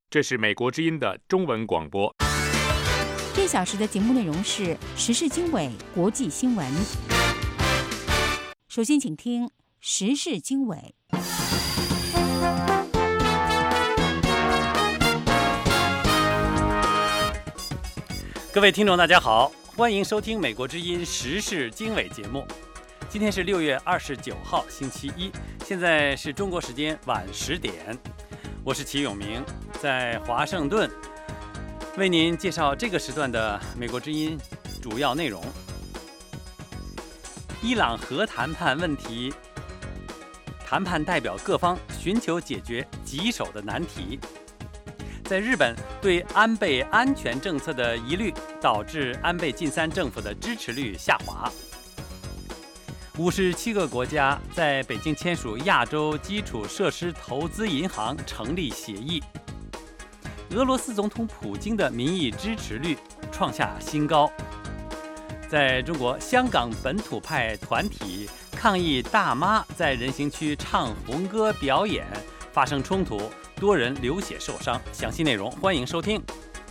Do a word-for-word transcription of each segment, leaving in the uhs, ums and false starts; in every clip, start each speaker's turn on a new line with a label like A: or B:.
A: 这是美国之音的中文广播。
B: 这小时的节目内容是时事经纬、国际新闻。首先，请听时事经纬。
C: 各位听众，大家好，欢迎收听美国之音时事经纬节目。今天是六月二十九号，星期一，现在是中国时间晚十点。我是齐永明，在华盛顿为您介绍这个时段的美国之音主要内容。伊朗核谈判问题，谈判代表各方寻求解决棘手的难题。在日本，对安倍安全政策的疑虑导致安倍晋三政府的支持率下滑。五十七个国家在北京签署亚洲基础设施投资银行成立协议。俄罗斯总统普京的民意支持率创下新高。在中国，香港本土派团体抗议大妈在人行区唱红歌表演，发生冲突，多人流血受伤。详细内容欢迎收听。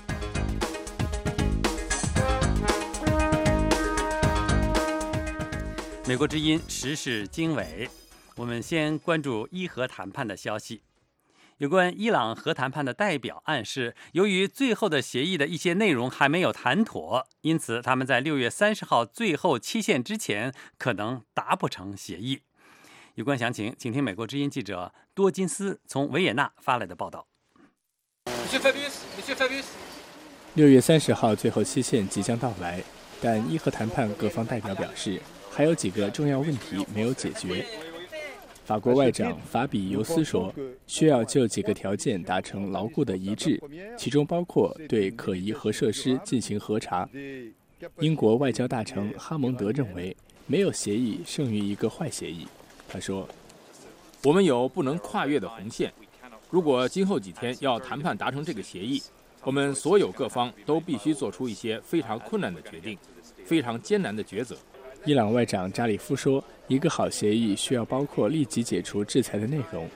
C: 美国之音时事经纬，我们先关注伊核谈判的消息。有关伊朗核谈判的代表暗示，由于最后的协议的一些内容还没有谈妥，因此他们在六月三十号最后期限之前可能达不成协议。有关详情，请听美国之音记者多金斯从维也纳发来的报道。
D: 六月三十号最后期限即将到来，但伊核谈判各方代表表示，还有几个重要问题没有解决。法国外长法比尤斯说，需要就几个条件达成牢固的一致，其中包括对可疑核设施进行核查。英国外交大臣哈蒙德认为，没有协议胜于一个坏协议。他说，
E: 我们有不能跨越的红线，如果今后几天要谈判达成这个协议，我们所有各方都必须做出一些非常困难的决定，非常艰难的抉择。
D: 伊朗外长扎里夫说，一个好协议需要包括立即解除制裁的内容。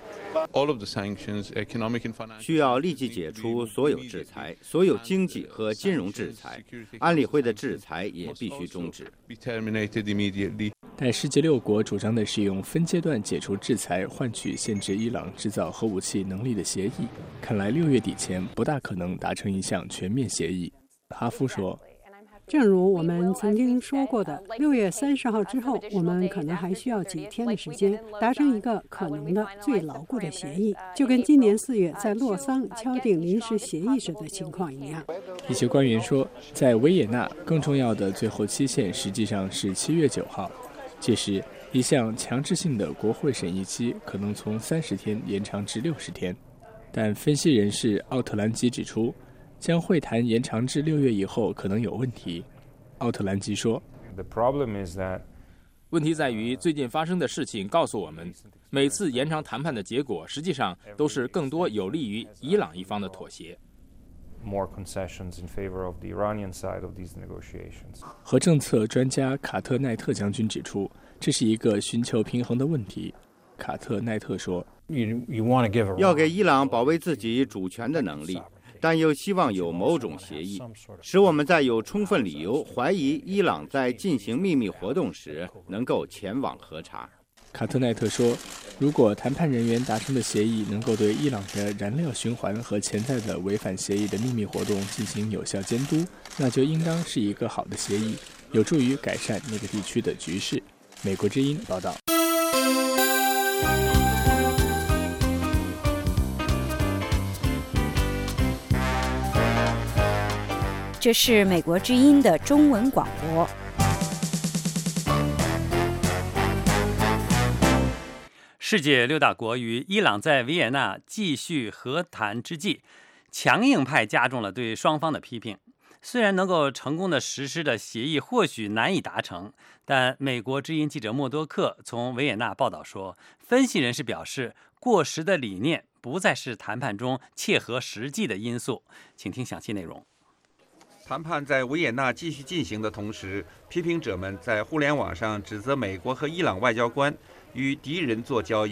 F: 需要立即解除所有制裁，所有经济和金融制裁，安理会的制裁也必须终止。
D: 但世界六国主张的是用分阶段解除制裁换取限制伊朗制造核武器能力的协议，看来六月底前不大可能达成一项全面协议。哈夫说，
G: 正如我们曾经说过的，六月三十号之后，我们可能还需要几天的时间达成一个可能的最牢固的协议，就跟今年四月在洛桑敲定临时协议时的情况一样。
D: 一些官员说，在维也纳，更重要的最后期限实际上是七月九号，届时一项强制性的国会审议期可能从三十天延长至六十天。但分析人士奥特兰吉指出，将会谈延长至六月以后可能有问题。奥特兰吉说，
E: 问题在于最近发生的事情告诉我们，每次延长谈判的结果实际上都是更多有利于伊朗一方的妥协。
D: 核政策专家卡特奈特将军指出，这是一个寻求平衡的问题。卡特奈特说，
F: 要给伊朗保卫自己主权的能力，但又希望有某种协议，使我们在有充分理由怀疑伊朗在进行秘密活动时能够前往核查。
D: 卡特奈特说，如果谈判人员达成的协议能够对伊朗的燃料循环和潜在的违反协议的秘密活动进行有效监督，那就应当是一个好的协议，有助于改善那个地区的局势。美国之音报道。
B: 这是美国之音的中文广播。
C: 世界六大国与伊朗在维也纳继续和谈之际，强硬派加重了对双方的批评。虽然能够成功的实施的协议或许难以达成，但美国之音记者默多克从维也纳报道说，分析人士表示，过时的理念不再是谈判中切合实际的因素。请听详细内容。
H: 谈判在维也纳继续进行的同时，批评者们在互联网上指责美国和伊朗外交官与敌人做交易。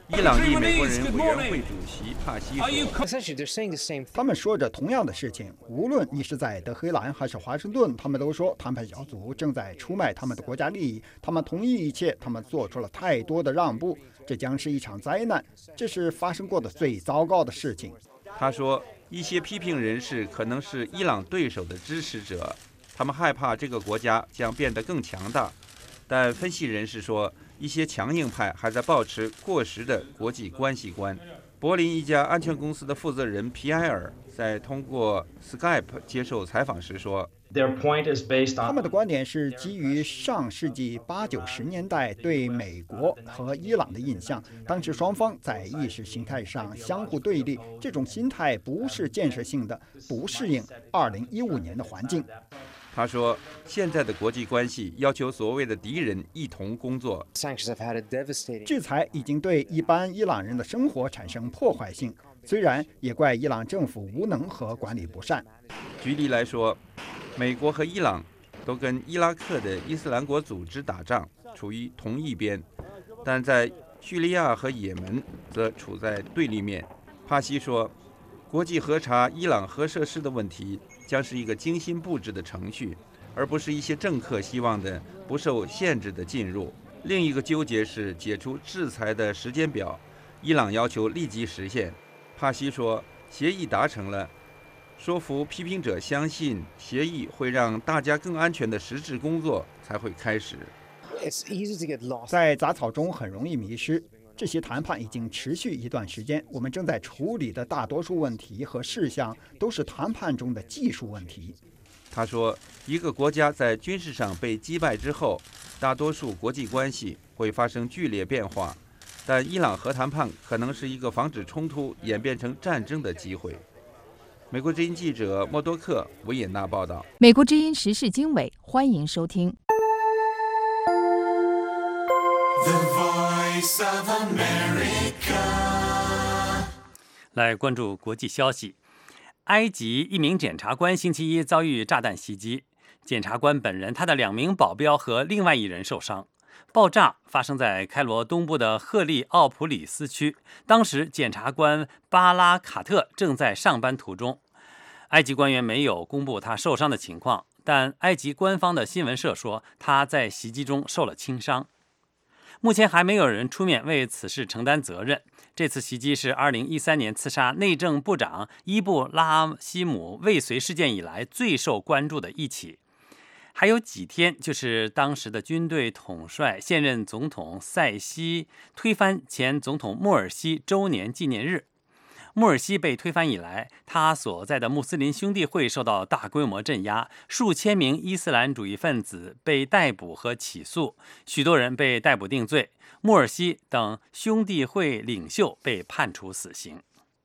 H: 伊朗裔美国人委员会主席帕西说，
I: 他们说着同样的事情，无论你是在德黑兰还是华盛顿，他们都说谈判小组正在出卖他们的国家利益，他们同意一切，他们做出了太多的让步，这将是一场灾难，这是发生过的最糟糕的事情。
H: 他说，一些批评人士可能是伊朗对手的支持者，他们害怕这个国家将变得更强大，但分析人士说，一些强硬派还在保持过时的国际关系观。柏林一家安全公司的负责人皮埃尔在通过 Skype 接受采访时说，
I: 他们的观点是基于上世纪八九十年代对美国和伊朗的印象，当时双方在意识形态上相互对立，这种心态不是建设性的，不适应二零一五年的环境。
H: 他说，现在的国际关系要求所谓的敌人一同工作。
I: 制裁已经对一般伊朗人的生活产生破坏性，虽然也怪伊朗政府无能和管理不善。
H: 举例来说，美国和伊朗都跟伊拉克的伊斯兰国组织打仗，处于同一边，但在叙利亚和也门则处在对立面。帕西说，国际核查伊朗核设施的问题将是一个精心布置的程序，而不是一些政客希望的不受限制的进入。另一个纠结是解除制裁的时间表，伊朗要求立即实现。帕西说，协议达成了，说服批评者相信协议会让大家更安全的实质工作才会开始。
I: 在杂草中很容易迷失。这些谈判已经持续一段时间，我们正在处理的大多数问题和事项都是谈判中的技术问题。
H: 他说，一个国家在军事上被击败之后，大多数国际关系会发生剧烈变化，但伊朗核谈判可能是一个防止冲突演变成战争的机会。美国之音记者默多克维也纳报道。
B: 美国之音时事经纬，欢迎收听。
C: 来关注国际消息。埃及一名检察官星期一遭遇炸弹袭击，检察官本人、他的两名保镖和另外一人受伤。爆炸发生在开罗东部的赫利奥普里斯区，当时检察官巴拉卡特正在上班途中。埃及官员没有公布他受伤的情况，但埃及官方的新闻社说他在袭击中受了轻伤。目前还没有人出面为此事承担责任。这次袭击是二零一三年刺杀内政部长伊布拉希姆未遂事件以来最受关注的一起。还有几天就是当时的军队统帅现任总统塞西推翻前总统穆尔西周年纪念日。穆尔西被推翻以来，他所在的穆斯林兄弟会受到大规模镇压，数千名伊斯兰主义分子被逮捕和起诉，许多人被逮捕定罪。穆尔西等兄弟会领袖被判处死刑。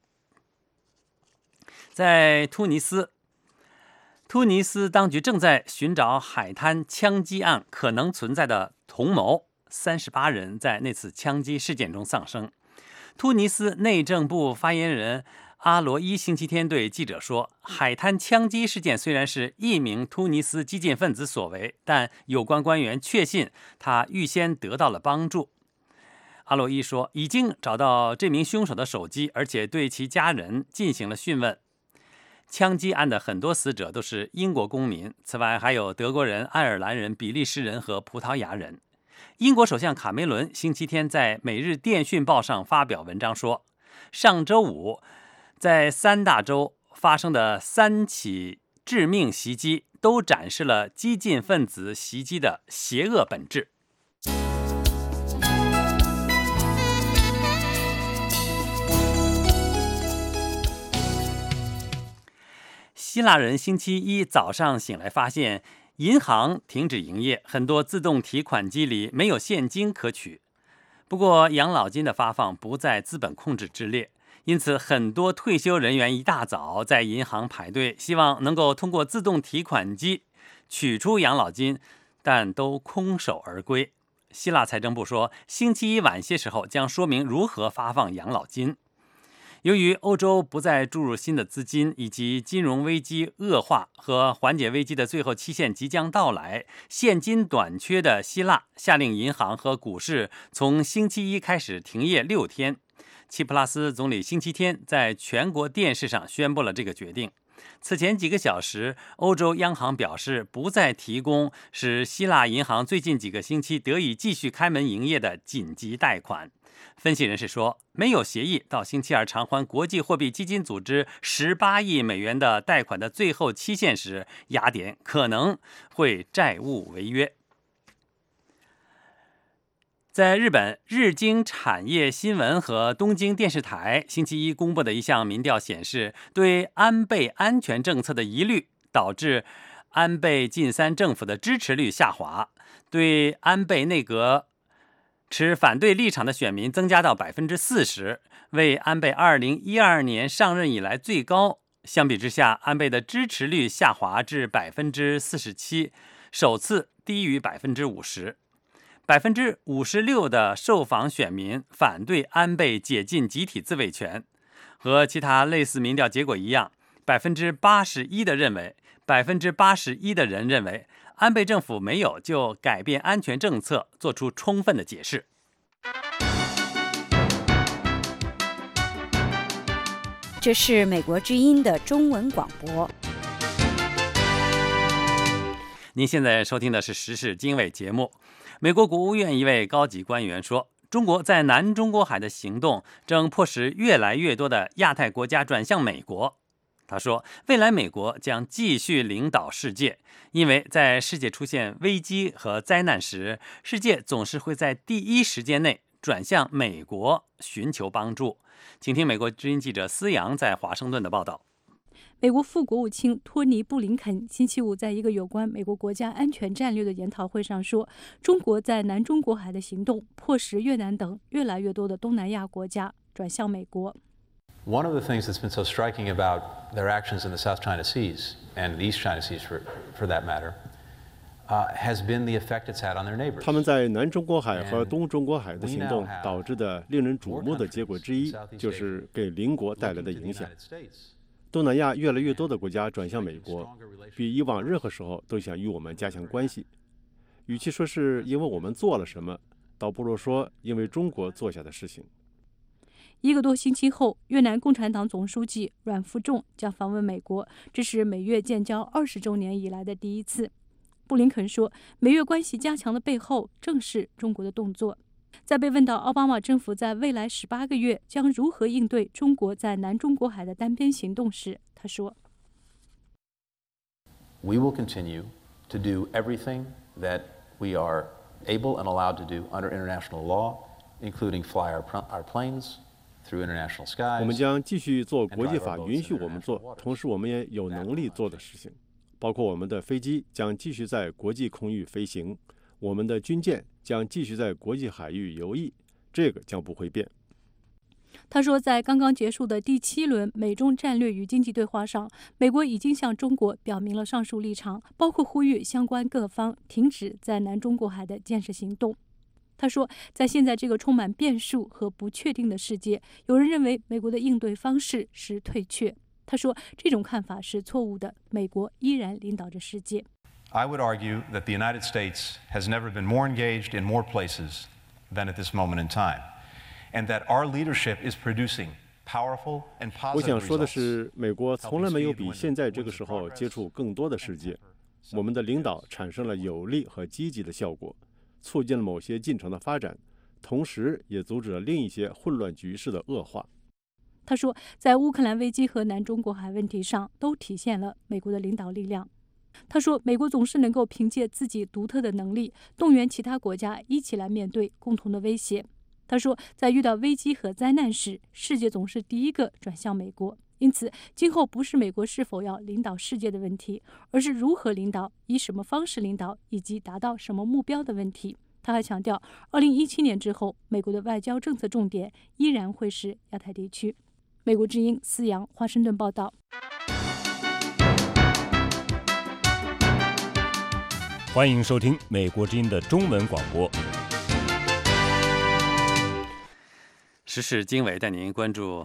C: 在突尼斯，突尼斯当局正在寻找海滩枪击案可能存在的同谋，三十八人在那次枪击事件中丧生。突尼斯内政部发言人阿罗伊星期天对记者说，海滩枪击事件虽然是一名突尼斯激进分子所为，但有关官员确信他预先得到了帮助。阿罗伊说，已经找到这名凶手的手机，而且对其家人进行了讯问。枪击案的很多死者都是英国公民，此外还有德国人、爱尔兰人、比利时人和葡萄牙人。英国首相卡梅伦星期天在《每日电讯报》上发表文章说，上周五在三大洲发生的三起致命袭击都展示了激进分子袭击的邪恶本质。希腊人星期一早上醒来发现银行停止营业，很多自动提款机里没有现金可取。不过养老金的发放不在资本控制之列，因此很多退休人员一大早在银行排队，希望能够通过自动提款机取出养老金，但都空手而归。希腊财政部说，星期一晚些时候将说明如何发放养老金。 由于欧洲不再注入新的资金，以及金融危机恶化和缓解危机的最后期限即将到来，现金短缺的希腊下令银行和股市从星期一开始停业六天。齐普拉斯总理星期天在全国电视上宣布了这个决定。此前几个小时，欧洲央行表示不再提供使希腊银行最近几个星期得以继续开门营业的紧急贷款。分析人士说，没有协议到星期二偿还国际货币基金组织十八亿美元的贷款的最后期限时，雅典可能会债务违约。在日本，日经产业新闻和东京电视台星期一公布的一项民调显示，对安倍安全政策的疑虑导致安倍晋三政府的支持率下滑，对安倍内阁持反对立场的选民增加到百分之四十，为安倍二零一二年上任以来最高。相比之下，安倍的支持率下滑至百分之四十七，首次低于百分之五十。百分之五十六的受访选民反对安倍解禁集体自卫权，和其他类似民调结果一样，百分之八十一的认为，百分之八十一的人认为安倍政府没有就改变安全政策做出充分的解释。
B: 这是美国之音的中文广播。
C: 您现在收听的是时事经纬节目。美国国务院一位高级官员说，中国在南中国海的行动正迫使越来越多的亚太国家转向美国。他说，未来美国将继续领导世界，因为在世界出现危机和灾难时，世界总是会在第一时间内转向美国寻求帮助。请听美国之音记者思阳在华盛顿的报道。
J: 美国副国务卿托尼·布林肯星期五在一个有关美国国家安全战略的研讨会上说，中国在南中国海的行动迫使越南等越来越多的东南亚国家转向美国。
K: One of the things that's been so striking about their actions in the South China Seas and the East China Seas, for for that matter, uh, has been the effect it's had on their neighbors.
L: 他们在南中国海和东中国海的行动导致的令人瞩目的结果之一，就是给邻国带来的影响。东南亚越来越多的国家转向美国，比以往任何时候都想与我们加强关系。与其说是因为我们做了什么，倒不如说因为中国做下的事情。
J: 一个多星期后，越南共产党总书记阮富仲将访问美国，这是美越建交二十周年以来的第一次。布林肯说，美越关系加强的背后正是中国的动作。在被问到奥巴马政府在未来十八个月将如何应对中国在南中国海的单边行动时，他说
K: We will continue to do everything that we are able and allowed to do under international law, including fly our, our planes through international skies.
L: 我们将继续做国际法允许我们做，同时我们也有能力做的事情，包括我们的飞机将继续在国际空域飞行，我们的军舰将继续在国际海域游弋，这个将不会变。
J: 他说，在刚刚结束的第七轮美中战略与经济对话上，美国已经向中国表明了上述立场，包括呼吁相关各方停止在南中国海的建设行动。他说，在现在这个充满变数和不确定的世界，有人认为美国的应对方式是退却。他说，这种看法是错误的，美国依然领导着世界。
M: I would argue that the United States has never been more engaged in more places than at this moment in time, and that our leadership is producing powerful and positive results.
L: 我想说的是，美国从来没有比现在这个时候接触更多的世界。我们的领导产生了有利和积极的效果，促进了某些进程的发展，同时也阻止了另一些混乱局势的恶化。
J: 他说，在乌克兰危机和南中国海问题上，都体现了美国的领导力量。他说，美国总是能够凭借自己独特的能力，动员其他国家一起来面对共同的威胁。他说，在遇到危机和灾难时，世界总是第一个转向美国。因此，今后不是美国是否要领导世界的问题，而是如何领导、以什么方式领导以及达到什么目标的问题。他还强调，二零一七年之后，美国的外交政策重点依然会是亚太地区。美国之音思阳，华盛顿报道。
A: 欢迎收听美国之音的中文广播。
C: 时事经纬带您关注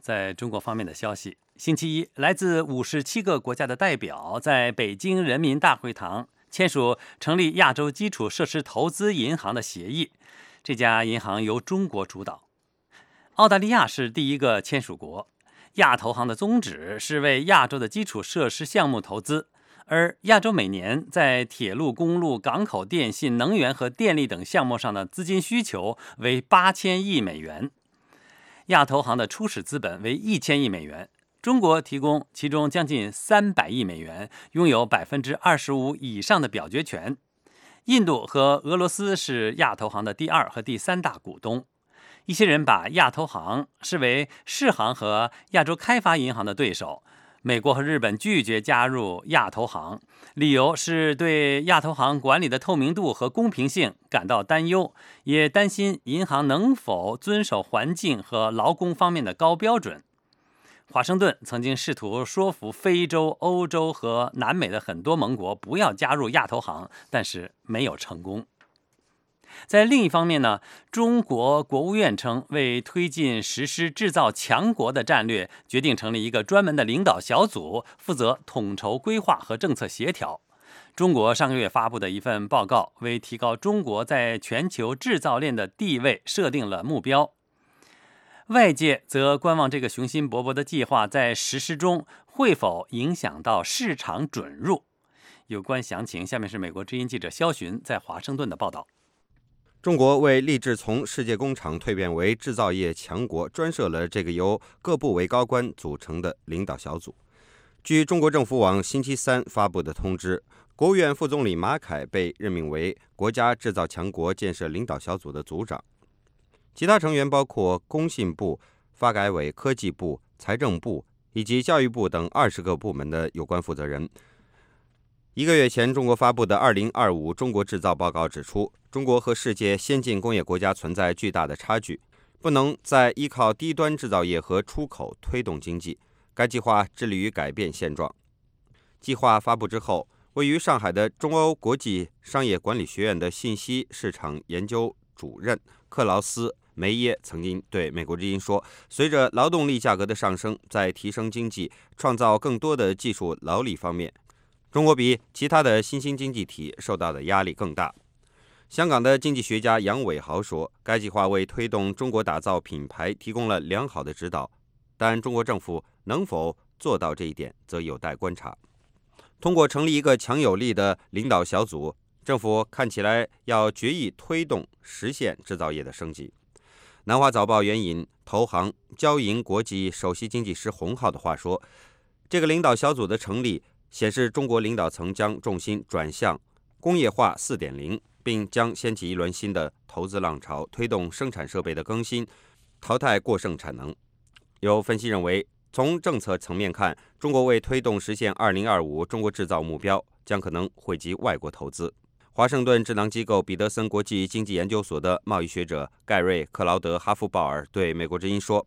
C: 在中国方面的消息，星期一，来自五十七个国家的代表在北京人民大会堂签署成立亚洲基础设施投资银行的协议。这家银行由中国主导，澳大利亚是第一个签署国。亚投行的宗旨是为亚洲的基础设施项目投资，而亚洲每年在铁路、公路、港口、电信、能源和电力等项目上的资金需求为八千亿美元。亚投行的初始资本为一千亿美元，中国提供其中将近三百亿美元，拥有百分之二十五以上的表决权。印度和俄罗斯是亚投行的第二和第三大股东。一些人把亚投行视为世行和亚洲开发银行的对手。美国和日本拒绝加入亚投行，理由是对亚投行管理的透明度和公平性感到担忧，也担心银行能否遵守环境和劳工方面的高标准。华盛顿曾经试图说服非洲、欧洲和南美的很多盟国不要加入亚投行，但是没有成功。在另一方面呢，中国国务院称，为推进实施制造强国的战略，决定成立一个专门的领导小组，负责统筹规划和政策协调。中国上个月发布的一份报告，为提高中国在全球制造链的地位设定了目标。外界则观望这个雄心勃勃的计划在实施中会否影响到市场准入。有关详情，下面是美国之音记者肖寻在华盛顿的报道。
N: 中国为立志从世界工厂蜕变为制造业强国，专设了这个由各部委高官组成的领导小组。据中国政府网星期三发布的通知，国务院副总理马凯被任命为国家制造强国建设领导小组的组长，其他成员包括工信部、发改委、科技部、财政部以及教育部等二十个部门的有关负责人。一个月前，中国发布的二零二五中国制造报告指出，中国和世界先进工业国家存在巨大的差距，不能再依靠低端制造业和出口推动经济。该计划致力于改变现状。计划发布之后，位于上海的中欧国际商业管理学院的信息市场研究主任克劳斯·梅耶曾经对美国之音说，随着劳动力价格的上升，在提升经济、创造更多的技术劳力方面，中国比其他的新兴经济体受到的压力更大。香港的经济学家杨伟豪说，该计划为推动中国打造品牌提供了良好的指导，但中国政府能否做到这一点则有待观察。通过成立一个强有力的领导小组，政府看起来要决意推动实现制造业的升级。南华早报援引投行交银国际首席经济师洪浩的话说，这个领导小组的成立显示中国领导层将重心转向工业化 四点零， 并将掀起一轮新的投资浪潮，推动生产设备的更新，淘汰过剩产能。有分析认为，从政策层面看，中国为推动实现二零二五中国制造目标，将可能惠及外国投资。华盛顿智囊机构彼得森国际经济研究所的贸易学者盖瑞·克劳德·哈夫鲍尔对美国之音说，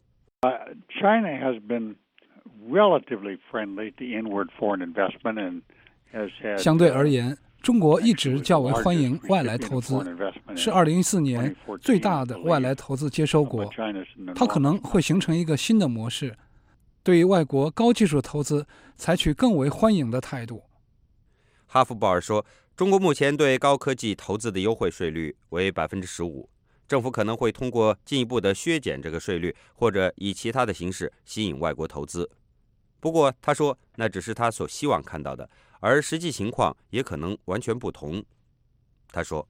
O: China has been relatively friendly to inward foreign investment and has had
P: 相对而言，中国一直较为欢迎外来投资，是二零一四年最大的外来投资接收国。它可能会形成一个新的模式，对于外国高技术投资采取更为欢迎的态度。
N: 哈夫鲍尔说，中国目前对高科技投资的优惠税率为 百分之十五， 政府可能会通过进一步的削减这个税率，或者以其他的形式吸引外国投资。不过他说，那只是他所希望看到的，而实际情况也可能完全不同。他说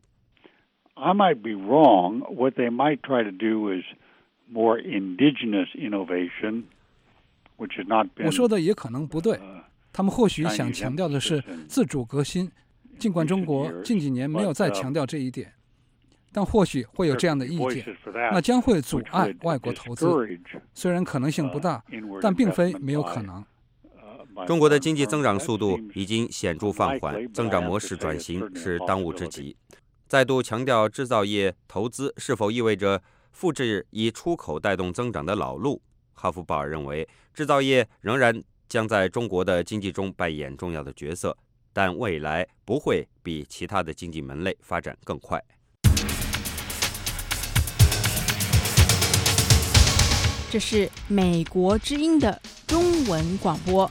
O: I might be wrong. What they might try to do is more indigenous innovation, which has not been
P: 我说的也可能不对，他们或许想强调的是自主革新，尽管中国近几年没有再强调这一点，但或许会有这样的意见，那将会阻碍外国投资。虽然可能性不大，但并非没有可能。
N: 中国的经济增长速度已经显著放缓，增长模式转型是当务之急。再度强调制造业投资是否意味着复制以出口带动增长的老路？哈夫鲍尔认为，制造业仍然将在中国的经济中扮演重要的角色，但未来不会比其他的经济门类发展更快。
B: 这是美国之音的中文广播。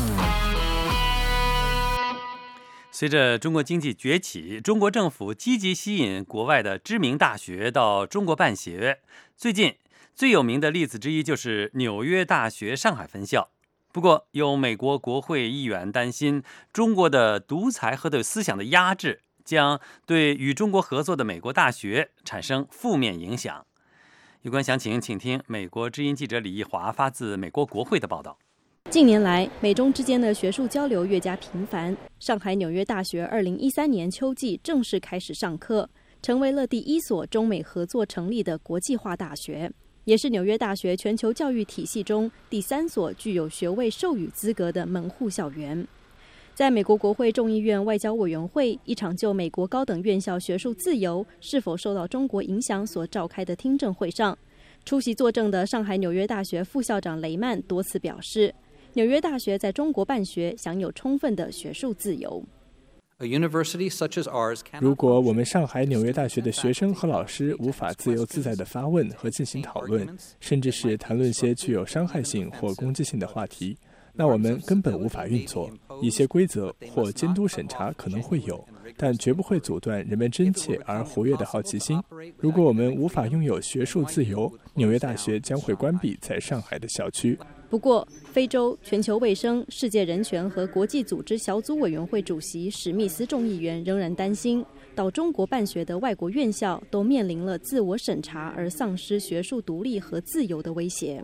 C: 随着中国经济崛起，中国政府积极吸引国外的知名大学到中国办学。最近最有名的例子之一就是纽约大学上海分校。不过，有美国国会议员担心，中国的独裁和对思想的压制将对与中国合作的美国大学产生负面影响。有关详情，请听美国之音记者李义华发自美国国会的报道。
Q: 近年来，美中之间的学术交流越加频繁。上海纽约大学二零一三年秋季正式开始上课，成为了第一所中美合作成立的国际化大学，也是纽约大学全球教育体系中第三所具有学位授予资格的门户校园。在美国国会众议院外交委员会一场就美国高等院校学术自由是否受到中国影响所召开的听证会上，出席作证的上海纽约大学副校长雷曼多次表示，纽约大学在中国办学享有充分的学术自由。
D: 如果我们上海纽约大学的学生和老师无法自由自在地发问和进行讨论，甚至是谈论些具有伤害性或攻击性的话题，那我们根本无法运作。一些规则或监督审查可能会有，但绝不会阻断人们真切而活跃的好奇心。如果我们无法拥有学术自由，纽约大学将会关闭在上海的校区。
Q: 不过，非洲、全球卫生、世界人权和国际组织小组委员会主席史密斯众议员仍然担心，到中国办学的外国院校都面临了自我审查而丧失学术独立和自由的威胁。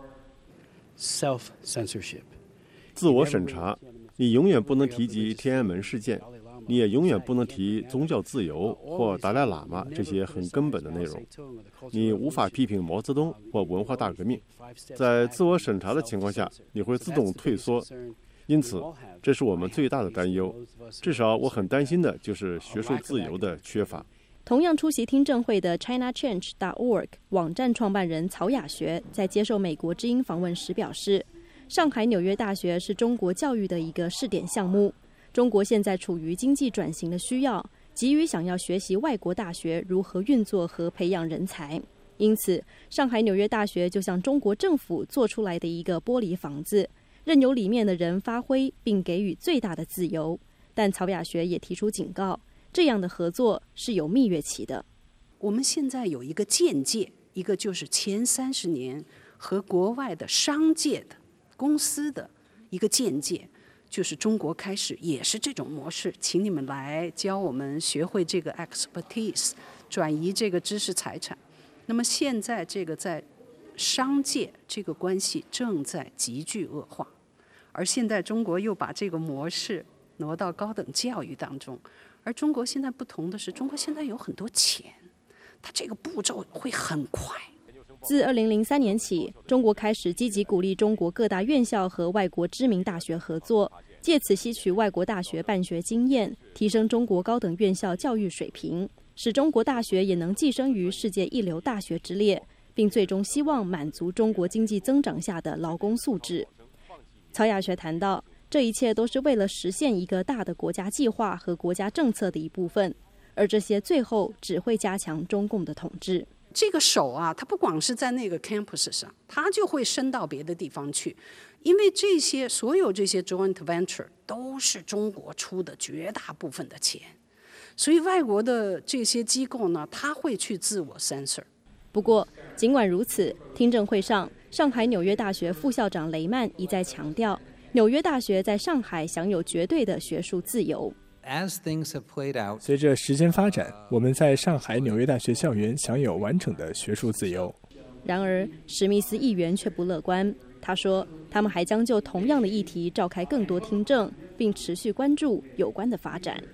L: Self-censorship， 自我审查，你永远不能提及天安门事件，你也永远不能提宗教自由或达赖喇嘛这些很根本的内容。你无法批评毛泽东或文化大革命。在自我审查的情况下，你会自动退缩。因此，这是我们最大的担忧。至少我很担心的就是学术自由的缺乏。
Q: 同样出席听证会的 China Change dot org 网站创办人曹雅学在接受美国之音访问时表示，上海纽约大学是中国教育的一个试点项目。中国现在处于经济转型的需要，急于想要学习外国大学如何运作和培养人才。因此，上海纽约大学就像中国政府做出来的一个玻璃房子，任由里面的人发挥并给予最大的自由。但曹雅学也提出警告，这样的合作是有蜜月期的。
R: 我们现在有一个间界，一个就是前三十年和国外的商界的公司的一个间界，就是中国开始也是这种模式，请你们来教我们学会这个 expertise， 转移这个知识财产。那么现在这个在商界这个关系正在急剧恶化，而现在中国又把这个模式挪到高等教育当中。而中国现在不同的是，中国现在有很多钱，它这个步骤会很快。
Q: 自二零零三年起，中国开始积极鼓励中国各大院校和外国知名大学合作，借此吸取外国大学办学经验，提升中国高等院校教育水平，使中国大学也能跻身于世界一流大学之列，并最终希望满足中国经济增长下的劳工素质。曹雅学谈到，这一切都是为了实现一个大的国家计划和国家政策的一部分，而这些最后只会加强中共的统治。
R: 这个手啊，它不光是在那个 campus 上，它就会伸到别的地方去，因为这些所有这些 joint venture 都是中国出的绝大部分的钱，所以外国的这些机构呢，它会去自我 censor。
Q: 不过，尽管如此，听证会上，上海纽约大学副校长雷曼一再强调，纽约大学在上海享有绝对的学术自由。
D: 随着时间发展，我们在上海纽约大学校园享有完整的学术自由。
Q: 然而，史密斯议员却不乐观。他说，他们还将就同样的议题召开更多听证，并持续关注有关的发展。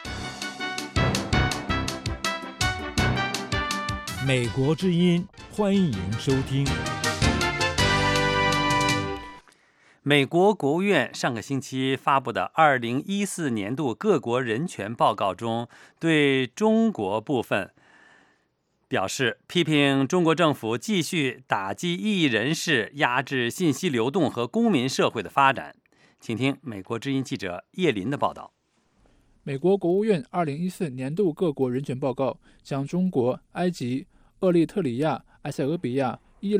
A: 美国之音，欢迎收听。
C: 美国国务院上个星期发布的二零一四年度各国人权报告中，对中国部分表示，批评中国政府继续打击异议人士，压制信息流动和公民社会的发展。请听美国之音记者叶林的报道。
S: 美国国务院二零一四年度各国人权报告将中国、埃及、厄立特里亚、埃塞俄比亚、伊朗、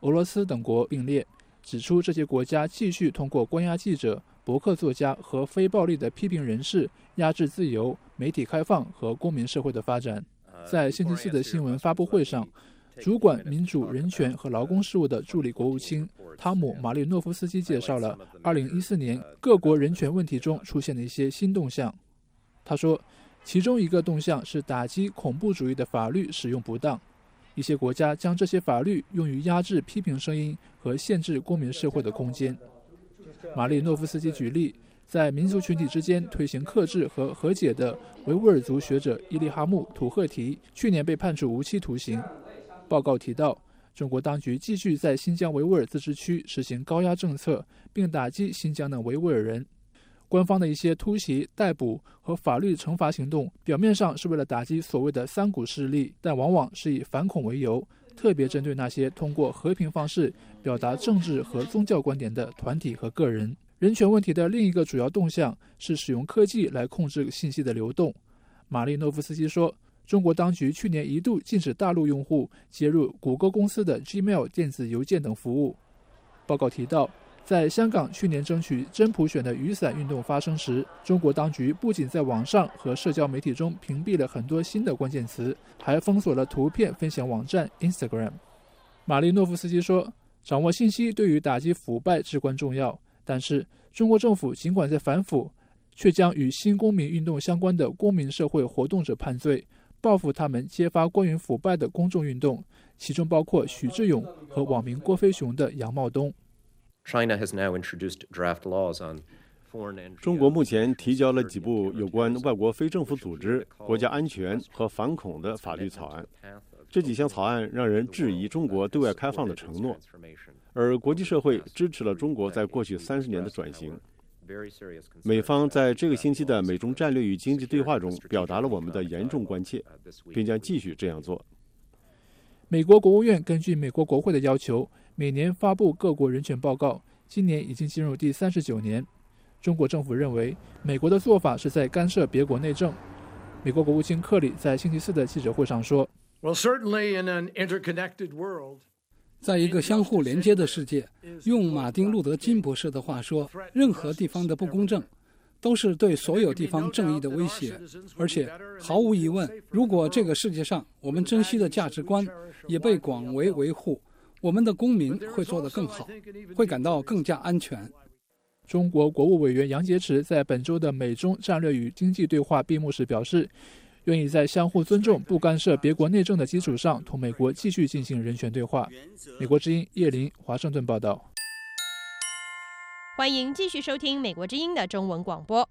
S: 俄罗斯等国并列，指出这些国家继续通过关押记者、博客作家和非暴力的批评人士，压制自由、媒体开放和公民社会的发展。在星期四的新闻发布会上，主管民主、人权和劳工事务的助理国务卿汤姆·马利诺夫斯基介绍了二零一四年各国人权问题中出现的一些新动向。他说，其中一个动向是打击恐怖主义的法律使用不当，一些国家将这些法律用于压制批评声音和限制公民社会的空间。马利诺夫斯基举例，在民族群体之间推行克制和和解的维吾尔族学者伊利哈木·土赫提去年被判处无期徒刑。报告提到，中国当局继续在新疆维吾尔自治区实行高压政策，并打击新疆的维吾尔人。官方的一些突袭、逮捕和法律惩罚行动，表面上是为了打击所谓的三股势力，但往往是以反恐为由，特别针对那些通过和平方式表达政治和宗教观点的团体和个人。人权问题的另一个主要动向是使用科技来控制信息的流动。马利诺夫斯基说，中国当局去年一度禁止大陆用户接入谷歌公司的 Gmail 电子邮件等服务。报告提到，在香港去年争取真普选的雨伞运动发生时，中国当局不仅在网上和社交媒体中屏蔽了很多新的关键词，还封锁了图片分享网站 Instagram。 马利诺夫斯基说，掌握信息对于打击腐败至关重要，但是中国政府尽管在反腐，却将与新公民运动相关的公民社会活动者判罪，报复他们揭发关于腐败的公众运动，其中包括许志勇和网民郭飞雄的杨茂东。
L: China has now introduced draft laws on foreign N G O. 中国目前提交了几部有关外国非政府组织、国家安全和反恐的法律草案。这几项草案让人质疑中国对外开放的承诺，而国际社会支持了中国在过去三十年的转型。美方在这个星期的美中战略与经济对话中表达了我们的严重关切，并将继续这样做。
S: 美国国务院根据美国国会的要求，每年发布各国人权报告，今年已经进入第三十九年。中国政府认为，美国的做法是在干涉别国内政。美国国务卿克里在星期四的记者会上说，
T: Well, certainly in an interconnected world,
P: 在一个相互连接的世界，用马丁·路德·金博士的话说，任何地方的不公正都是对所有地方正义的威胁。而且毫无疑问，如果这个世界上我们珍惜的价值观也被广为维护，我们的公民会做得更好，会感到更加安全。
S: 中国国务委员杨洁篪在本周的美中战略与经济对话闭幕时表示，愿意在相互尊重、不干涉别国内政的基础上，同美国继续进行人权对话。美国之音叶林，华盛顿报道。
U: 欢迎继续收听美国之音的中文广播。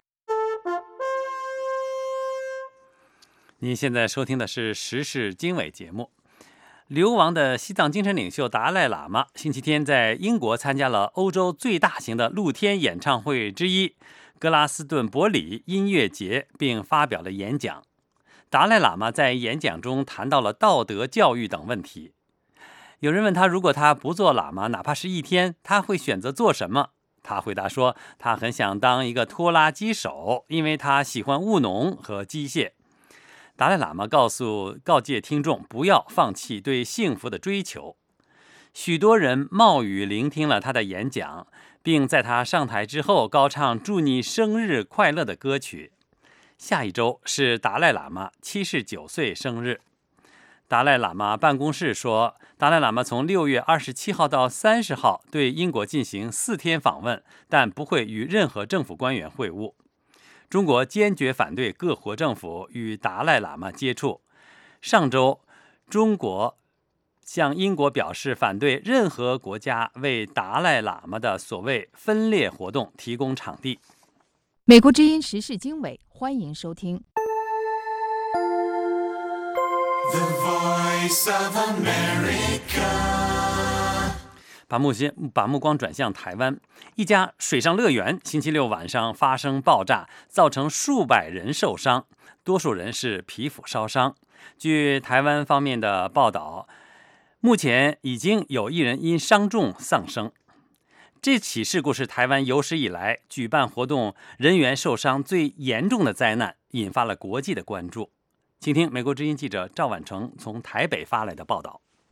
C: 您现在收听的是时事经纬节目。流亡的西藏精神领袖达赖喇嘛星期天在英国参加了欧洲最大型的露天演唱会之一格拉斯顿伯里音乐节，并发表了演讲。达赖喇嘛在演讲中谈到了道德教育等问题。有人问他，如果他不做喇嘛，哪怕是一天，他会选择做什么？他回答说，他很想当一个拖拉机手，因为他喜欢务农和机械。达赖喇嘛告诉告诫听众不要放弃对幸福的追求。许多人冒雨聆听了他的演讲，并在他上台之后高唱祝你生日快乐的歌曲。下一周是达赖喇嘛七十九岁生日。达赖喇嘛办公室说，达赖喇嘛从六月二十七号到三十号对英国进行四天访问，但不会与任何政府官员会晤。中国坚决反对各国政府与达赖喇嘛接触。上周，中国向英国表示反对任何国家为达赖喇嘛的所谓分裂活动提供场地。
B: 美国之音时事经纬，欢迎收听。The Voice of
C: America。把目先把目光转向台湾，一家水上乐园星期六晚上发生爆炸，造成数百人受伤，多数人是皮肤烧伤。据台湾方面的报道，目前已经有一人因伤重丧生。这起事故是台湾有史以来举办活动人员受伤最严重的灾难，引发了国际的关注。请听美国之音记者赵婉成从台北发来的报道。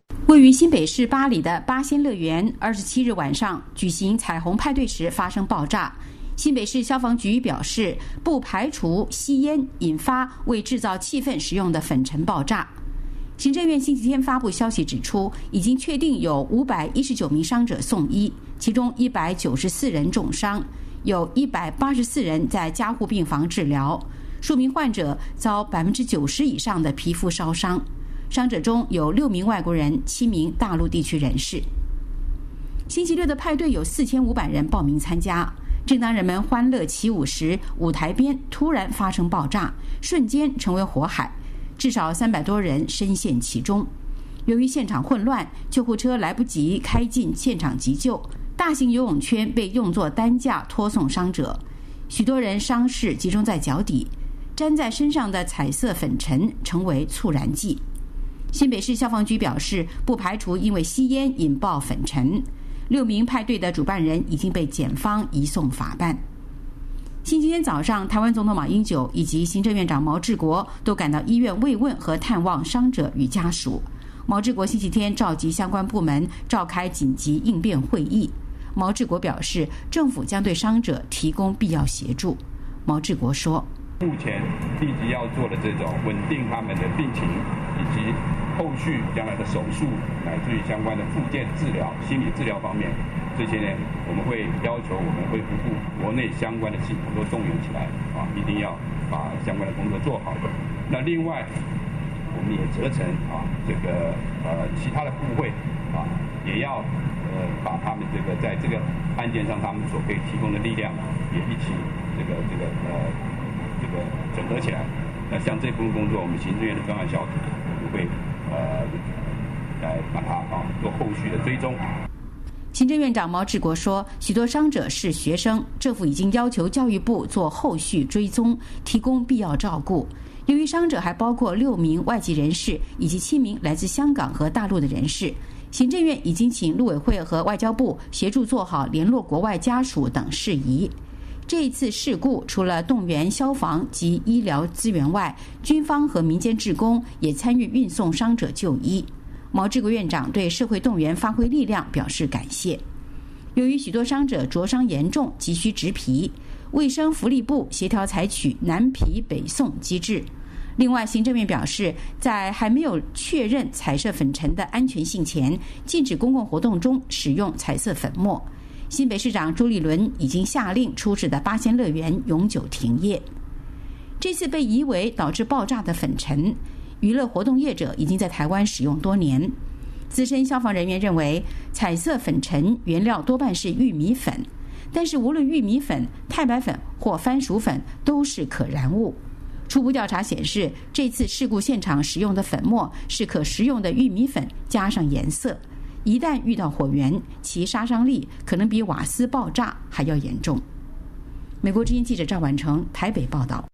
B: 位于新北市八里的八仙乐园，二十七日晚上举行彩虹派对时发生爆炸。新北市消防局表示，不排除吸烟引发为制造气氛使用的粉尘爆炸。行政院星期天发布消息指出，已经确定有五百一十九名伤者送医，其中一百九十四人重伤，有一百八十四人在加护病房治疗，数名患者遭百分之九十以上的皮肤烧伤。伤者中有六名外国人，七名大陆地区人士。星期六的派对有四千五百人报名参加。正当人们欢乐起舞时，舞台边突然发生爆炸，瞬间成为火海，至少三百多人深陷其中。由于现场混乱，救护车来不及开进现场急救，大型游泳圈被用作担架拖送伤者，许多人伤势集中在脚底，粘在身上的彩色粉尘成为促燃剂。新北市消防局表示，不排除因为吸烟引爆粉尘。六名派对的主办人已经被检方移送法办。星期天早上，台湾总统马英九以及行政院长毛治国都赶到医院慰问和探望伤者与家属。毛治国星期天召集相关部门召开紧急应变会议。毛治国表示，政府将对伤者提供必要协助。毛治国说，
G: 目前立即要做的这种稳定他们的病情，以及后续将来的手术，乃至于相关的复健治疗、心理治疗方面，这些呢，我们会要求我们卫福部国内相关的系统都动员起来啊，一定要把相关的工作做好。那另外，我们也责成啊，这个呃其他的部会啊，也要呃把他们这个在这个案件上他们所可以提供的力量，也一起这个这个呃这个整合起来。那像这部分工作，我们行政院的专案小组我们会。呃，来把它啊做后续的追踪。
B: 行政院长毛治国说，许多伤者是学生，政府已经要求教育部做后续追踪，提供必要照顾。由于伤者还包括六名外籍人士以及七名来自香港和大陆的人士，行政院已经请陆委会和外交部协助做好联络国外家属等事宜。这一次事故除了动员消防及医疗资源外，军方和民间志工也参与运送伤者就医。毛治国院长对社会动员发挥力量表示感谢。由于许多伤者灼伤严重，急需植皮，卫生福利部协调采取南皮北送机制。另外，行政院表示，在还没有确认彩色粉尘的安全性前，禁止公共活动中使用彩色粉末。新北市长朱立伦已经下令出事的八仙乐园永久停业。这次被疑为导致爆炸的粉尘，娱乐活动业者已经在台湾使用多年。资深消防人员认为，彩色粉尘原料多半是玉米粉，但是无论玉米粉、太白粉或番薯粉都是可燃物。初步调查显示，这次事故现场使用的粉末是可食用的玉米粉加上颜色。一旦遇到火源，其杀伤力可能比瓦斯爆炸还要严重。美国之音记者赵婉成台北报道。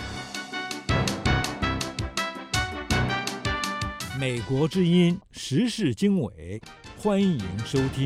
A: 美国之音时事经纬，欢迎收听。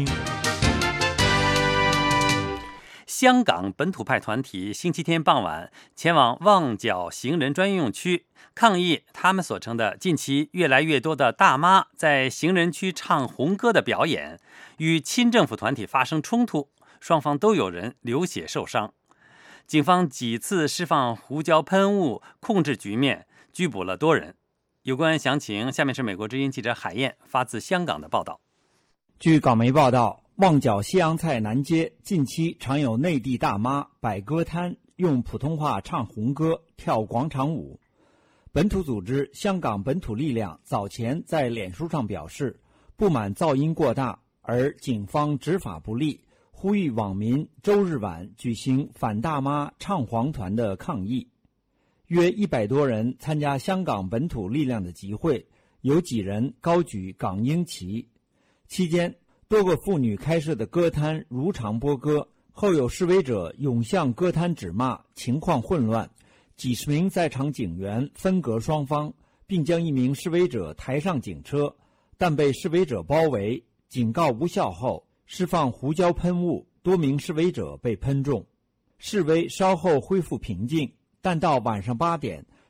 C: 香港本土派团体星期天傍晚前往旺角行人专用区抗议他们所称的近期越来越多的大妈在行人区唱红歌的表演与亲政府团体发生冲突，双方都有人流血受伤。警方几次释放胡椒喷雾控制局面，拘捕了多人。有关详情，下面是美国之音记者海燕发自香港的报道。
V: 据港媒报道，旺角西洋菜南街近期常有内地大妈摆歌摊，用普通话唱红歌、跳广场舞。本土组织香港本土力量早前在脸书上表示，不满噪音过大，而警方执法不力，呼吁网民周日晚举行反大妈唱黄团的抗议。约一百多人参加香港本土力量的集会，有几人高举港英旗。期间，多个妇女开设的歌摊如常播歌，后有示威者涌向歌摊指骂，情况混乱。几十名在场警员分隔双方，并将一名示威者抬上警车，但被示威者包围，警告无效后释放胡椒喷雾，多名示威者被喷中。示威稍后恢复平静，但到晚上八点，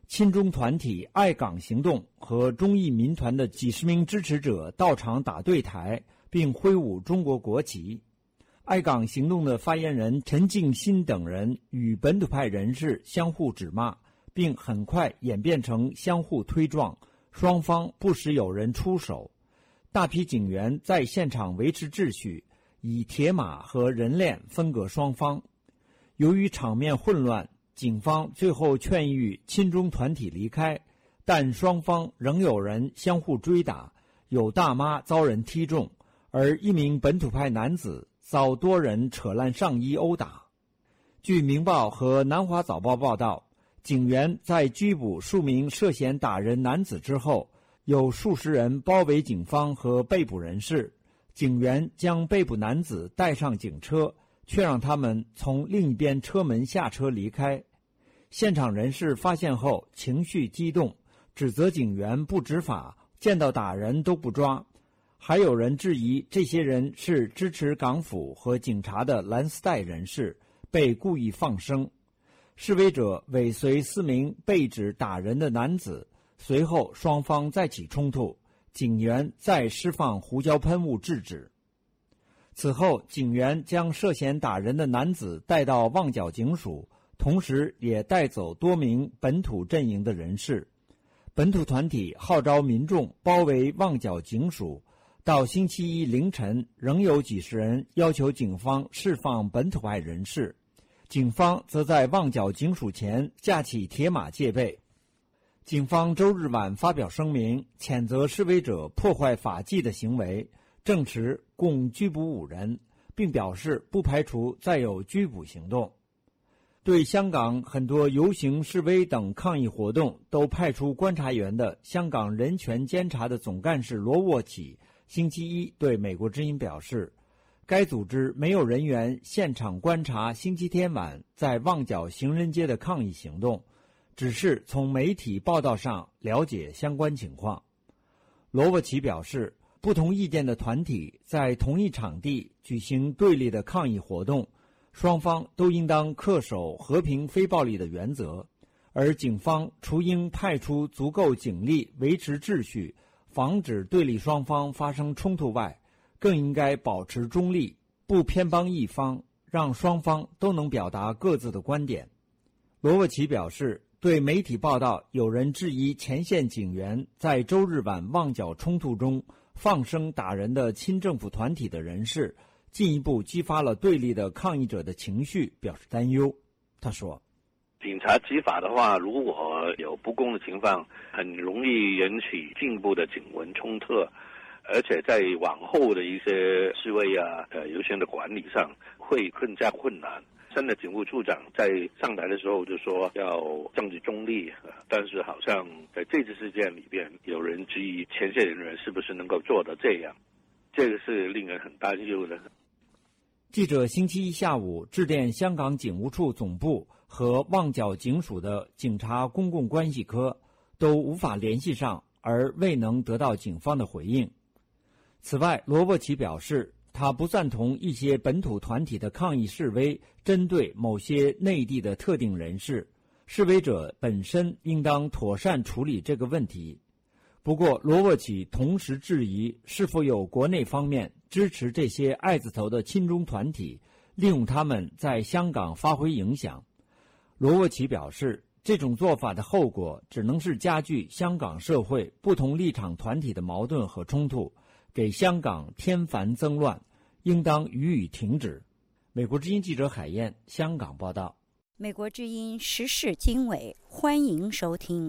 V: 亲中团体爱港行动和中义民团的几十名支持者到场打对台，并挥舞中国国旗。爱港行动的发言人陈敬新等人与本土派人士相互指骂，并很快演变成相互推撞，双方不时有人出手。大批警员在现场维持秩序，以铁马和人链分隔双方。由于场面混乱，警方最后劝喻亲中团体离开，但双方仍有人相互追打，有大妈遭人踢中，而一名本土派男子遭多人扯烂上衣殴打。据《明报》和《南华早报》报道，警员在拘捕数名涉嫌打人男子之后，有数十人包围警方和被捕人士，警员将被捕男子带上警车，却让他们从另一边车门下车离开。现场人士发现后情绪激动，指责警员不执法，见到打人都不抓。还有人质疑这些人是支持港府和警察的蓝丝带人士，被故意放生。示威者尾随四名被指打人的男子，随后双方再起冲突，警员再释放胡椒喷雾制止。此后，警员将涉嫌打人的男子带到旺角警署，同时也带走多名本土阵营的人士。本土团体号召民众包围旺角警署，到星期一凌晨，仍有几十人要求警方释放本土派人士。警方则在旺角警署前架起铁马戒备。警方周日晚发表声明，谴责示威者破坏法纪的行为，证实共拘捕五人，并表示不排除再有拘捕行动。对香港很多游行示威等抗议活动都派出观察员的香港人权监察的总干事罗沃启星期一对美国之音表示，该组织没有人员现场观察星期天晚在旺角行人街的抗议行动，只是从媒体报道上了解相关情况。罗沃奇表示，不同意见的团体在同一场地举行对立的抗议活动，双方都应当恪守和平非暴力的原则，而警方除应派出足够警力维持秩序，防止对立双方发生冲突外，更应该保持中立，不偏帮一方，让双方都能表达各自的观点。罗沃奇表示，对媒体报道有人质疑前线警员在周日晚旺角冲突中放生打人的亲政府团体的人士，进一步激发了对立的抗议者的情绪，表示担忧。他说，
E: 警察执法的话，如果有不公的情况，很容易引起进一步的警民冲突，而且在往后的一些示威啊、呃游行的管理上会更加困难。新的警务处长在上台的时候就说要政治中立，但是好像在这次事件里边，有人质疑前线人员是不是能够做到这样，这个是令人很担忧的。
V: 记者星期一下午致电香港警务处总部和旺角警署的警察公共关系科，都无法联系上，而未能得到警方的回应。此外，罗沃奇表示，他不赞同一些本土团体的抗议示威针对某些内地的特定人士，示威者本身应当妥善处理这个问题。不过，罗沃奇同时质疑是否有国内方面支持这些爱字头的亲中团体，利用他们在香港发挥影响。罗沃奇表示，这种做法的后果只能是加剧香港社会不同立场团体的矛盾和冲突，给香港添烦增乱，应当予以停止。美国之音记者海燕香港报道。
F: 美国之音时事经纬，欢迎收听。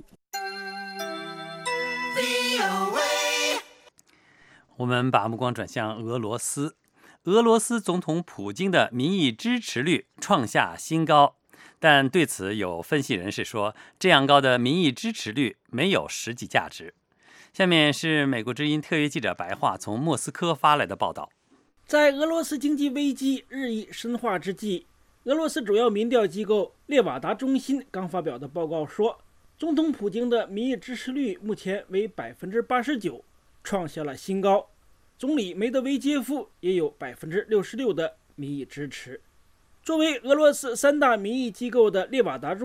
C: 我们把目光转向俄罗斯，俄罗斯总统普京的民意支持率创下新高，但对此有分析人士说，这样高的民意支持率没有实际价值。下面是美国之音特约记者白桦从莫斯科发来的报道。
W: 在俄罗斯经济危机日益深化之际，俄罗斯主要民调机构列瓦达中心刚发表的报告说，总统普京的民意支持率目前为 百分之八十九， 创下了新高。总理梅德韦杰夫也有 百分之六十六 的民意支持。作为俄罗斯三大民意机构的列瓦达中心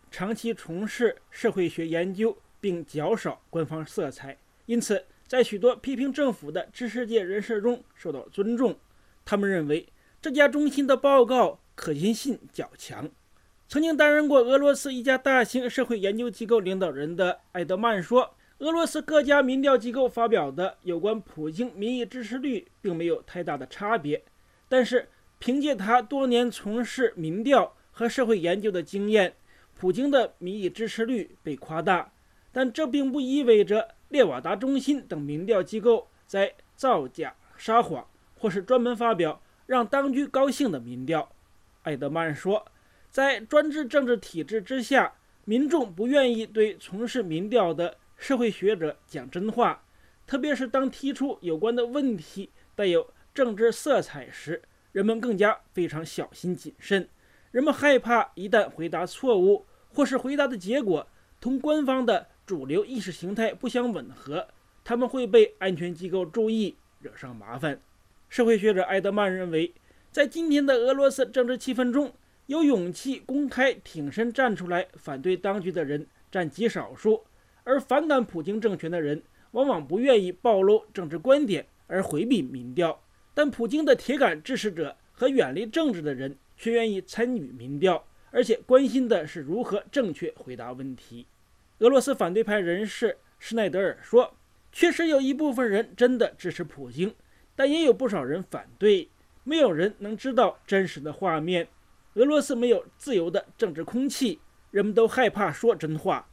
W: 长期从事社会学研究，并较少官方色彩，因此在许多批评政府的知识界人士中受到尊重。他们认为这家中心的报告可信性较强。曾经担任过俄罗斯一家大型社会研究机构领导人的埃德曼说，俄罗斯各家民调机构发表的有关普京民意支持率并没有太大的差别，但是凭借他多年从事民调和社会研究的经验，普京的民意支持率被夸大。但这并不意味着列瓦达中心等民调机构在造假、撒谎，或是专门发表让当局高兴的民调。埃德曼说，在专制政治体制之下，民众不愿意对从事民调的社会学者讲真话，特别是当提出有关的问题带有政治色彩时，人们更加非常小心谨慎。人们害怕一旦回答错误，或是回答的结果同官方的主流意识形态不相吻合，他们会被安全机构注意，惹上麻烦。社会学者埃德曼认为，在今天的俄罗斯政治气氛中，有勇气公开挺身站出来反对当局的人占极少数，而反感普京政权的人往往不愿意暴露政治观点而回避民调，但普京的铁杆支持者和远离政治的人却愿意参与民调，而且关心的是如何正确回答问题。俄罗斯反对派人士施耐德尔说，确实有一部分人真的支持普京，但也有不少人反对。没有人能知道真实的画面。俄罗斯没有自由的政治空气，人们都害怕说真话。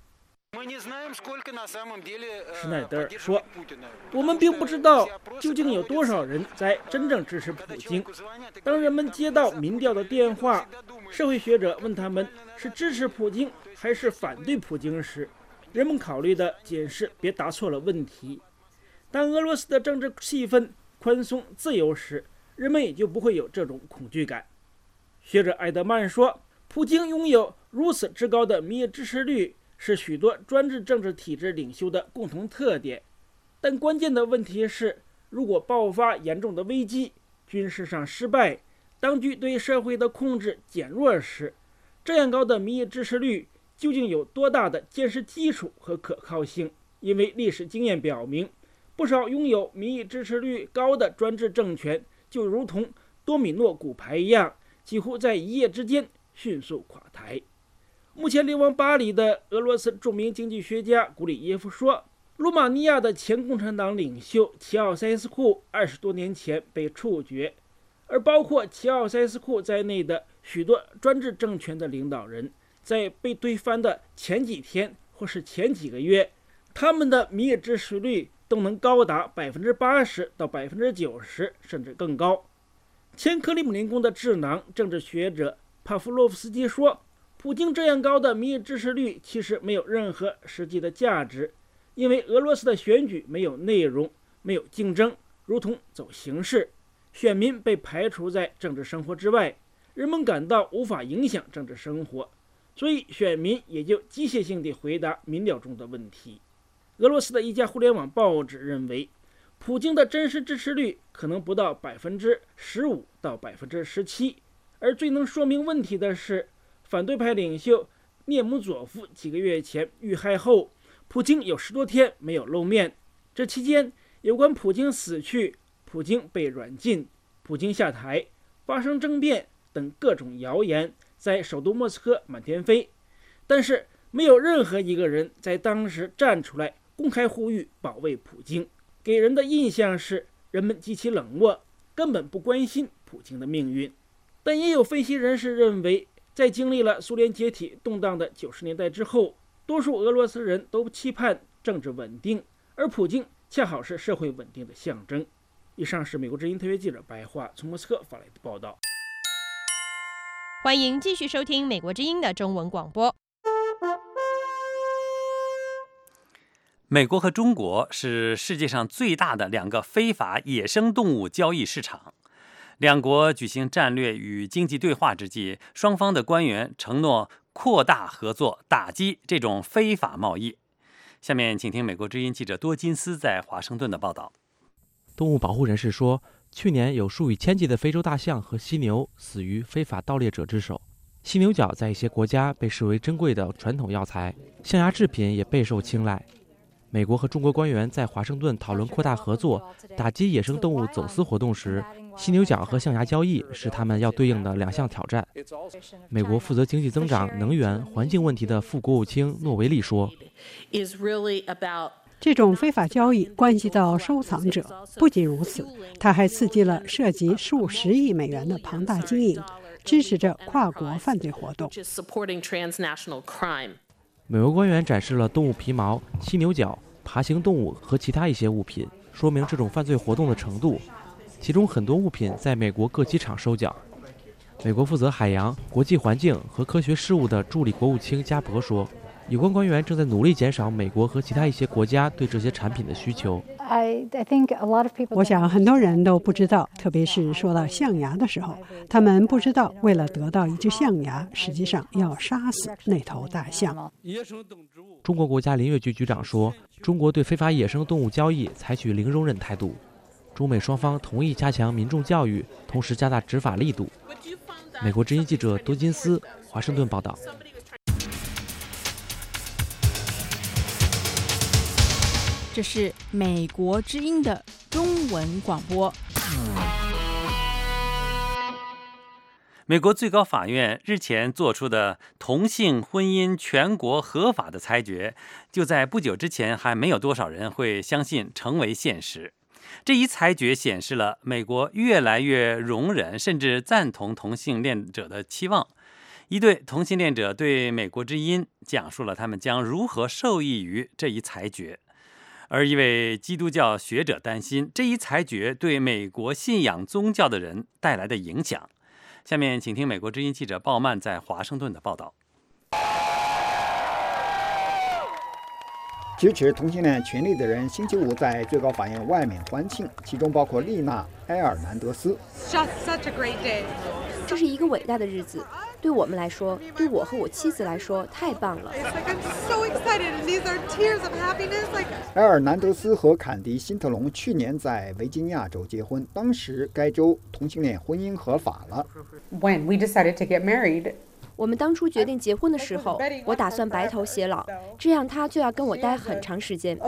W: 施耐德尔说，我们并不知道究竟有多少人在真正支持普京。当人们接到民调的电话，社会学者问他们是支持普京还是反对普京时，人们考虑的仅是别答错了问题。当俄罗斯的政治气氛宽松自由时，人们也就不会有这种恐惧感。学者埃德曼说，普京拥有如此之高的民意支持率是许多专制政治体制领袖的共同特点，但关键的问题是，如果爆发严重的危机，军事上失败，当局对社会的控制减弱时，这样高的民意支持率究竟有多大的坚实基础和可靠性？因为历史经验表明，不少拥有民意支持率高的专制政权就如同多米诺骨牌一样，几乎在一夜之间迅速垮台。目前流亡巴黎的俄罗斯著名经济学家古里耶夫说，罗马尼亚的前共产党领袖齐奥塞斯库二十多年前被处决，而包括齐奥塞斯库在内的许多专制政权的领导人，在被推翻的前几天或是前几个月，他们的民意支持率都能高达百分之八十到百分之九十，甚至更高。前克里姆林宫的智囊政治学者帕夫洛夫斯基说，普京这样高的民意支持率其实没有任何实际的价值，因为俄罗斯的选举没有内容，没有竞争，如同走形式，选民被排除在政治生活之外，人们感到无法影响政治生活，所以选民也就机械性地回答民调中的问题。俄罗斯的一家互联网报纸认为，普京的真实支持率可能不到百分之十五到百分之十七，而最能说明问题的是，反对派领袖涅姆佐夫几个月前遇害后，普京有十多天没有露面。这期间，有关普京死去、普京被软禁、普京下台、发生政变等各种谣言在首都莫斯科满天飞，但是没有任何一个人在当时站出来公开呼吁保卫普京，给人的印象是人们极其冷漠，根本不关心普京的命运。但也有分析人士认为，在经历了苏联解体动荡的九十年代之后，多数俄罗斯人都期盼政治稳定，而普京恰好是社会稳定的象征。以上是美国之音特约记者白桦从莫斯科发来的报道。
U: 欢迎继续收听美国之音的中文广播。
C: 美国和中国是世界上最大的两个非法野生动物交易市场。两国举行战略与经济对话之际，双方的官员承诺扩大合作，打击这种非法贸易。下面请听美国之音记者多金斯在华盛顿的报道。
H: 动物保护人士说，去年有数以千计的非洲大象和犀牛死于非法盗猎者之手。 犀牛角在一些国家被视为珍贵的传统药材，象牙制品也备受青睐。美国和中国官员在华盛顿讨论扩大合作，打击野生动物走私活动时，犀牛角和象牙交易是他们要对应的两项挑战。美国负责经济增长、能源、环境问题的副国务卿诺维利说：“
I: 这种非法交易关系到收藏者，不仅如此，它还刺激了涉及数十亿美元的庞大经营，支持着跨国犯罪活动。”
H: 美国官员展示了动物皮毛、犀牛角、爬行动物和其他一些物品，说明这种犯罪活动的程度。其中很多物品在美国各机场收缴。美国负责海洋、国际环境和科学事务的助理国务卿加伯说，有关官员正在努力减少美国和其他一些国家对这些产品的需求。
I: 我想很多人都不知道，特别是说到象牙的时候，他们不知道为了得到一只象牙，实际上要杀死那头大象。
H: 中国国家林业局局长说，中国对非法野生动物交易采取零容忍态度。中美双方同意加强民众教育，同时加大执法力度。美国之音记者多金斯华盛顿报道。
K: 这是美国之音的中文广播。
C: 美国最高法院日前做出的同性婚姻全国合法的裁决，就在不久之前还没有多少人会相信成为现实。这一裁决显示了美国越来越容忍甚至赞同同性恋者的期望。一对同性恋者对美国之音讲述了他们将如何受益于这一裁决。而一位基督教学者担心这一裁决对美国信仰宗教的人带来的影响。下面请听美国之音记者鲍曼在华盛顿的报道。
M: 支持同性恋权利的人星期五在最高法院外面欢庆，其中包括丽娜·埃尔南德斯。
X: 这是一个伟大的日子，对我们来说，对我和我妻子来说，太棒了。
M: 埃尔南德斯和坎迪·辛特龙去年在维吉尼亚州结婚，当时该州同性恋婚姻合法了。
X: When we decided to get married, 我们当初决定结婚的时候，我打算白头偕老，这样他就要跟我待很长时间。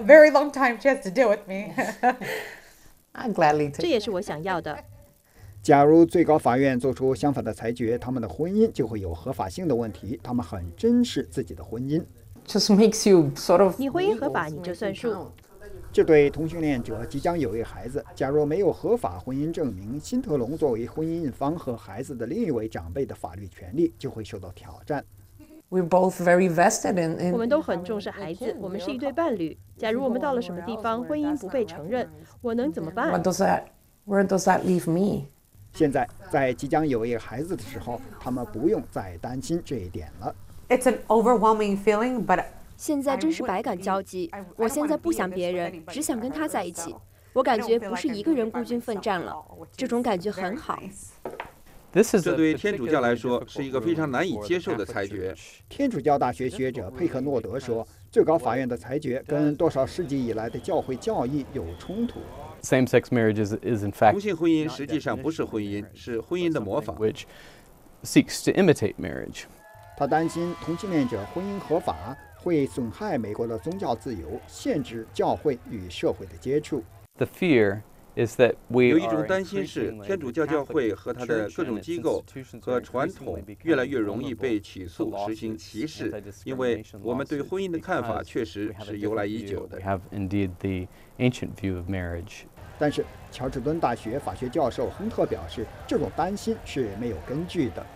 X: 这也是我想要的。
M: 假如最高法院做出相反的裁决，他们的婚姻就会有合法性的问题。他们很珍视自己的婚姻。
X: 你婚姻合法，你就算数。
M: 这对同性恋者即将有一孩子，假如没有合法婚姻证明，辛特龙作为婚姻方和孩子的另一位长辈的法律权利就会受到挑战。
X: 我们都很重视孩子，我们是一对伴侣。假如我们到了什么地方，婚姻不被承认，我能怎么办？
M: Where does that leave me? 现在在即将有一个孩子的时候，他们不用再担心这一点了。
X: It's an overwhelming feeling, but 现在真是百感交集。我现在不想别人，只想跟他在一起。我感觉不是一个人孤军奋战了，这种感觉很好。
Y: 这对天主教来说是一个非常难以接受的裁决。
M: 天主教大学学者佩克诺德说，最高法院的裁决跟多少世纪以来的教会教义有冲突。
Y: Same-sex marriage is, is in fact 同性婚姻实际上不是婚姻，是婚姻的模仿
Z: ，which seeks to imitate marriage.
M: 他担心同性恋者婚姻合法会损害美国的宗教自由，限制教会与社会的接触。
Z: The fear is that we
Y: 有一种担心是，天主教教会和它的各种机构和传统越来越容易被起诉实行歧视，因为我们对婚姻的看法确实是由来已久的。
Z: Have indeed the ancient view of marriage.
M: 但是，乔治敦大学法学教授亨特表示，这种担心是没有根据的。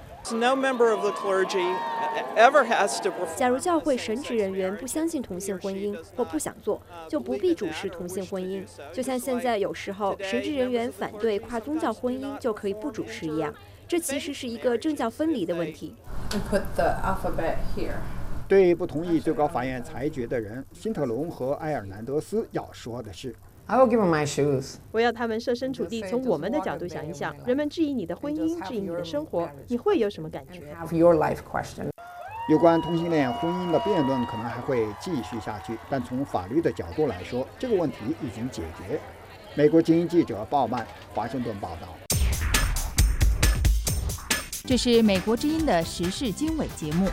X: 假如教会神职人员不相信同性婚姻或不想做，就不必主持同性婚姻。就像现在有时候神职人员反对跨宗教婚姻就可以不主持一样，这其实是一个政教分离的问题。
M: 对不同意最高法院裁决的人，辛特龙和埃尔南德斯要说的是。
X: I will give them my shoes. 我要他们设身处地，从我们的角度想一想。人们质疑你的婚姻，质疑你的生活，你会有什么感觉？
M: Your life question. 有关同性恋婚姻的辩论可能还会继续下去，但从法律的角度来说，这个问题已经解决。美国之音记者鲍曼，华盛顿报道。
K: 这是美国之音的时事经纬节目。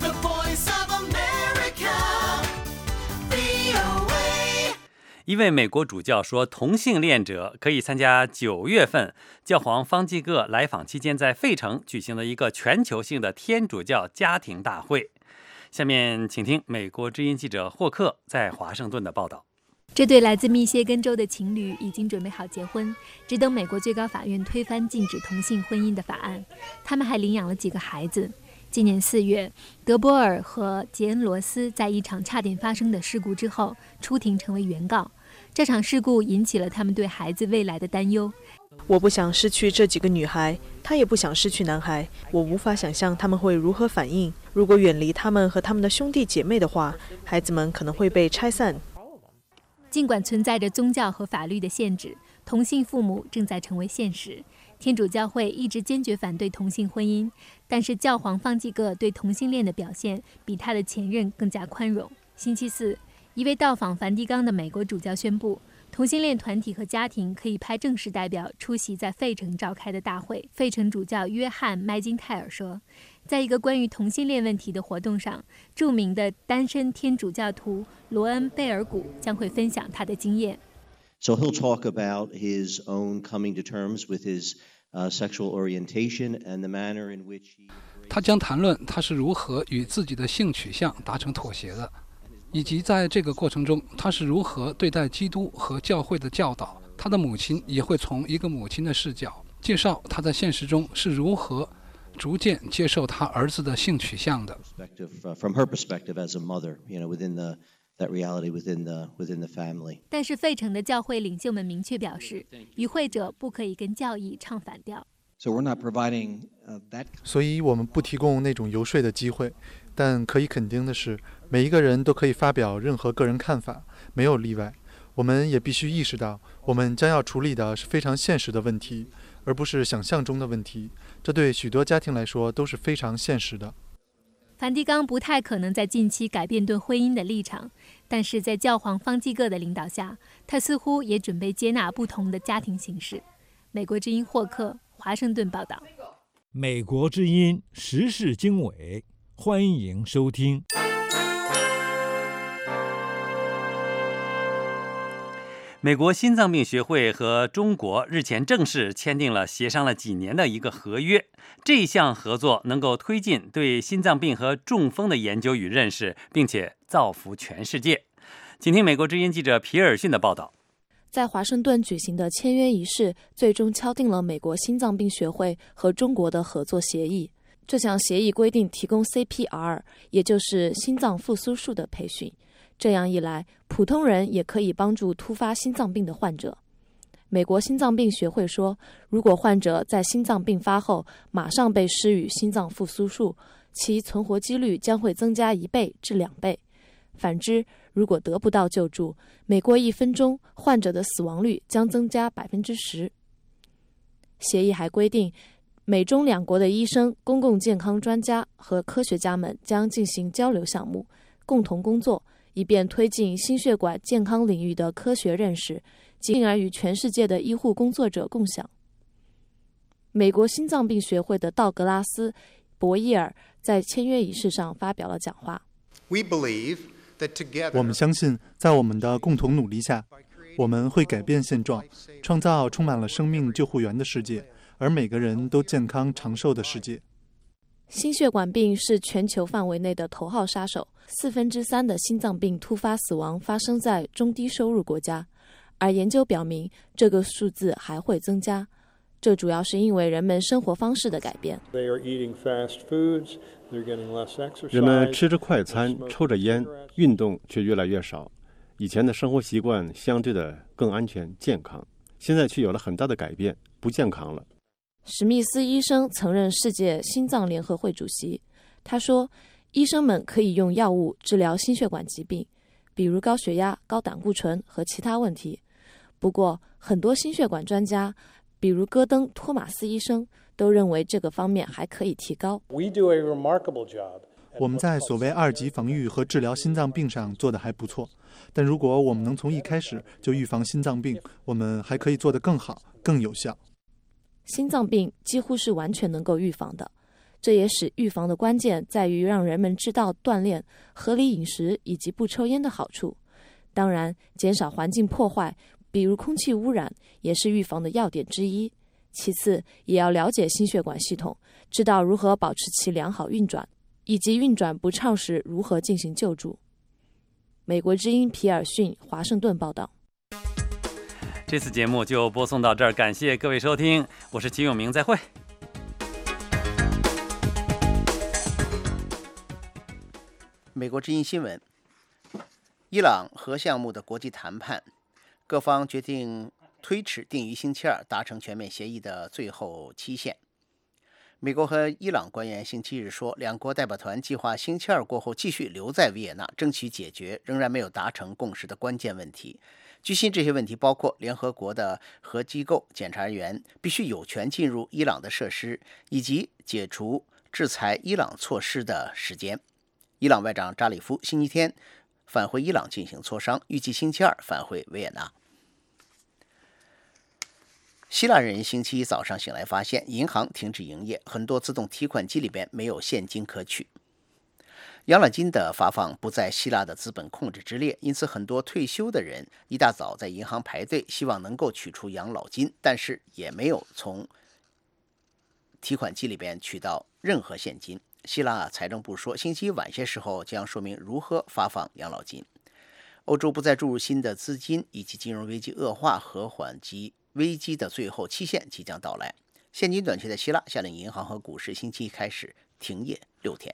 C: 一位美国主教说，同性恋者可以参加九月份教皇方济各来访期间在费城举行的一个全球性的天主教家庭大会。下面请听美国之音记者霍克在华盛顿的报道。
D: 这对来自密歇根州的情侣已经准备好结婚，只等美国最高法院推翻禁止同性婚姻的法案。他们还领养了几个孩子。今年四月，德波尔和杰恩罗斯在一场差点发生的事故之后出庭成为原告。这场事故引起了他们对孩子未来的担忧。
J: 我不想失去这几个女孩，她也不想失去男孩。我无法想象他们会如何反应。如果远离他们和他们的兄弟姐妹的话，孩子们可能会被拆散。
D: 尽管存在着宗教和法律的限制，同性父母正在成为现实。天主教会一直坚决反对同性婚姻，但是教皇方济各对同性恋的表现比他的前任更加宽容。星期四，一位到访梵蒂冈的美国主教宣布，同性恋团体和家庭可以派正式代表出席在费城召开的大会。费城主教约翰·麦金泰尔说，在一个关于同性恋问题的活动上，著名的单身天主教徒罗恩·贝尔古将会分享他的经验。
N: So he'll talk about his own coming to terms with his uh, sexual orientation and the manner in which he...
P: 他将谈论他是如何与自己的性取向达成妥协的，以及在这个过程中他是如何对待基督和教会的教导。他的母亲也会从一个母亲的视角介绍他在现实中是如何逐渐接受他儿子的性取向的。
N: From her perspective as a mother, you know, within the that reality within the within the family.
D: 但是费城的教会领袖们明确表示，与会者不可以跟教义唱反调。
O: So we're not providing that.
Q: 所以我们不提供那种游说的机会，但可以肯定的是，每一个人都可以发表任何个人看法，没有例外。我们也必须意识到，我们将要处理的是非常现实的问题，而不是想象中的问题。这对许多家庭来说都是非常现实的。
D: 梵蒂冈不太可能在近期改变对婚姻的立场，但是在教皇方济各的领导下，他似乎也准备接纳不同的家庭形式。美国之音霍克，华盛顿报道。
A: 美国之音时事经纬，欢迎收听。
C: 美国心脏病学会和中国日前正式签订了协商了几年的一个合约，这项合作能够推进对心脏病和中风的研究与认识，并且造福全世界。请听美国之音记者皮尔逊的报道。
D: 在华盛顿举行的签约仪式，最终敲定了美国心脏病学会和中国的合作协议。这项协议规定提供 C P R， 也就是心脏复苏术的培训。这样一来，普通人也可以帮助突发心脏病的患者。美国心脏病学会说，如果患者在心脏病发后马上被施予心脏复苏术，其存活几率将会增加一倍至两倍。反之，如果得不到救助，每过一分钟，患者的死亡率将增加百分之十。协议还规定，美中两国的医生、公共健康专家和科学家们将进行交流项目，共同工作，以便推进心血管健康领域的科学认识，进而与全世界的医护工作者共享。美国心脏病学会的道格拉斯·博伊尔在签约仪式上发表了讲话。
Q: 我们相信，在我们的共同努力下，我们会改变现状，创造充满了生命救护员的世界，而每个人都健康长寿的世界。
D: 心血管病是全球范围内的头号杀手，四分之三的心脏病突发死亡发生在中低收入国家，而研究表明这个数字还会增加。这主要是因为人们生活方式的改变。
L: 人们吃着快餐，抽着烟，运动却越来越少。以前的生活习惯相对的更安全健康，现在却有了很大的改变，不健康了。
D: 史密斯医生曾任世界心脏联合会主席，他说，医生们可以用药物治疗心血管疾病，比如高血压、高胆固醇和其他问题。不过，很多心血管专家，比如戈登·托马斯医生，都认为这个方面还可以提高。
Q: 我们在所谓二级防御和治疗心脏病上做得还不错，但如果我们能从一开始就预防心脏病，我们还可以做得更好、更有效。
D: 心脏病几乎是完全能够预防的。 这也使预防的关键在于让人们知道锻炼、合理饮食以及不抽烟的好处。当然，减少环境破坏，比如空气污染，也是预防的要点之一。其次，也要了解心血管系统，知道如何保持其良好运转，以及运转不畅时如何进行救助。美国之音皮尔逊华盛顿报道。
C: 这次节目就播送到这儿，感谢各位收听，我是齐永明，再会。
B: 美国之音新闻：伊朗核项目的国际谈判，各方决定推迟定于星期二达成全面协议的最后期限。美国和伊朗官员星期日说，两国代表团计划星期二过后继续留在维也纳，争取解决仍然没有达成共识的关键问题。据悉，这些问题包括联合国的核机构检查人员必须有权进入伊朗的设施，以及解除制裁伊朗措施的时间。伊朗外长扎里夫星期天返回伊朗进行磋商，预计星期二返回维也纳。希腊人星期一早上醒来发现银行停止营业，很多自动提款机里边没有现金可取。养老金的发放不在希腊的资本控制之列，因此很多退休的人一大早在银行排队，希望能够取出养老金，但是也没有从提款机里边取到任何现金。希腊财政部说，星期一晚些时候将说明如何发放养老金。欧洲不再注入新的资金，以及金融危机恶化和缓及危机的最后期限即将到来。现金短缺的希腊下令银行和股市星期一开始停业六天。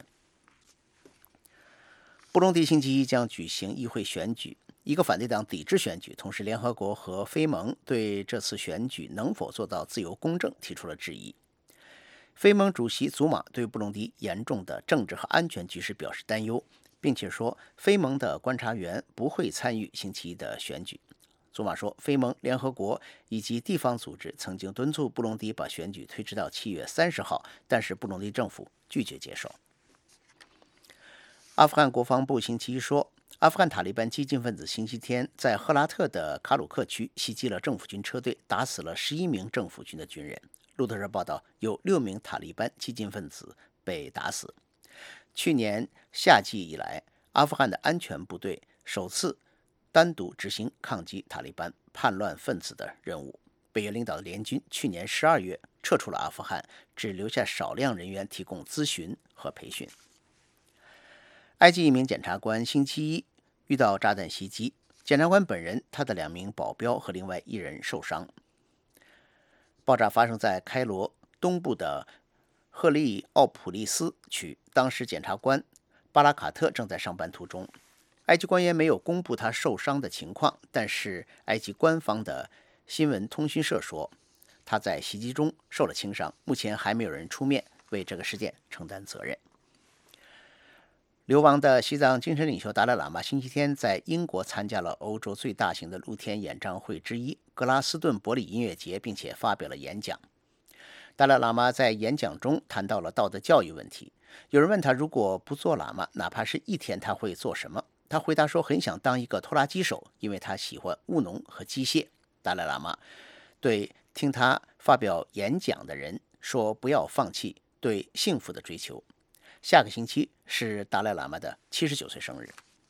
B: 布隆迪星期一将举行议会选举，一个反对党抵制选举，同时联合国和非盟对这次选举能否做到自由公正提出了质疑。非盟主席祖马对布隆迪严重的政治和安全局势表示担忧，并且说非盟的观察员不会参与星期一的选举。祖马说，非盟、联合国以及地方组织曾经敦促布隆迪把选举推迟到七月三十号，但是布隆迪政府拒绝接受。阿富汗国防部星期一说，阿富汗塔利班激进分子星期天在赫拉特的卡鲁克区袭击了政府军车队，打死了十一名政府军的军人。路透社报道，有六名塔利班激进分子被打死。去年夏季以来，阿富汗的安全部队首次单独执行抗击塔利班叛乱分子的任务。北约领导的联军去年十二月撤出了阿富汗，只留下少量人员提供咨询和培训。埃及一名检察官星期一遇到炸弹袭击，检察官本人、他的两名保镖和另外一人受伤。爆炸发生在开罗东部的赫利奥普利斯区，当时检察官巴拉卡特正在上班途中。埃及官员没有公布他受伤的情况，但是埃及官方的新闻通讯社说，他在袭击中受了轻伤，目前还没有人出面为这个事件承担责任。流亡的西藏精神领袖达赖喇嘛星期天在英国参加了欧洲最大型的露天演唱会之一格拉斯顿伯里音乐节，并且发表了演讲。达赖喇嘛在演讲中谈到了道德教育问题。有人问他，如果不做喇嘛，哪怕是一天，他会做什么？他回答说，很想当一个拖拉机手，因为他喜欢务农和机械。达赖喇嘛对听他发表演讲的人说，不要放弃对幸福的追求。下个星期是达赖喇嘛的七十九岁生日。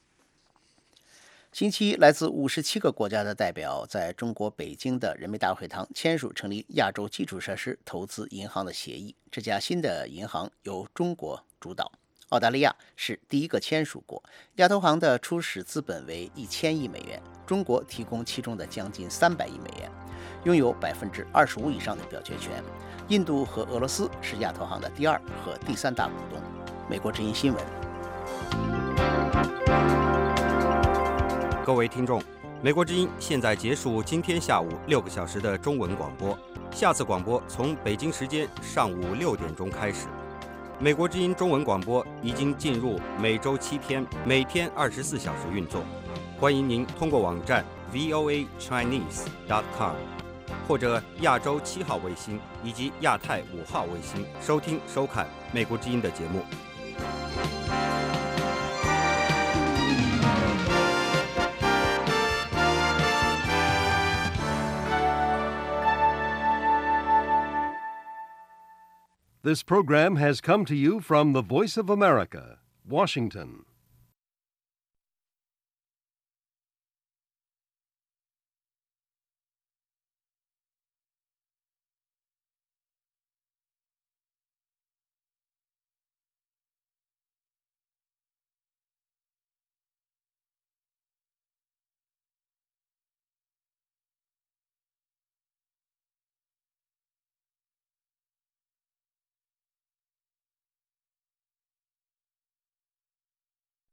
B: 星期一，来自五十七个国家的代表在中国北京的人民大会堂签署成立亚洲基础设施投资银行的协议。这家新的银行由中国主导，澳大利亚是第一个签署国。亚投行的初始资本为一千亿美元，中国提供其中的将近三百亿美元，拥有百分之二十五以上的表决权。印度和俄罗斯是亚投行的第二和第三大股东。美国之音新闻。
E: 各位听众，美国之音现在结束今天下午六个小时的中文广播，下次广播从北京时间上午六点钟开始。美国之音中文广播已经进入每周七天，每天二十四小时运作。欢迎您通过网站 v o a chinese dot com 或者亚洲七号卫星以及亚太五号卫星收听收看美国之音的节目。
F: This program has come to you from the Voice of America, Washington.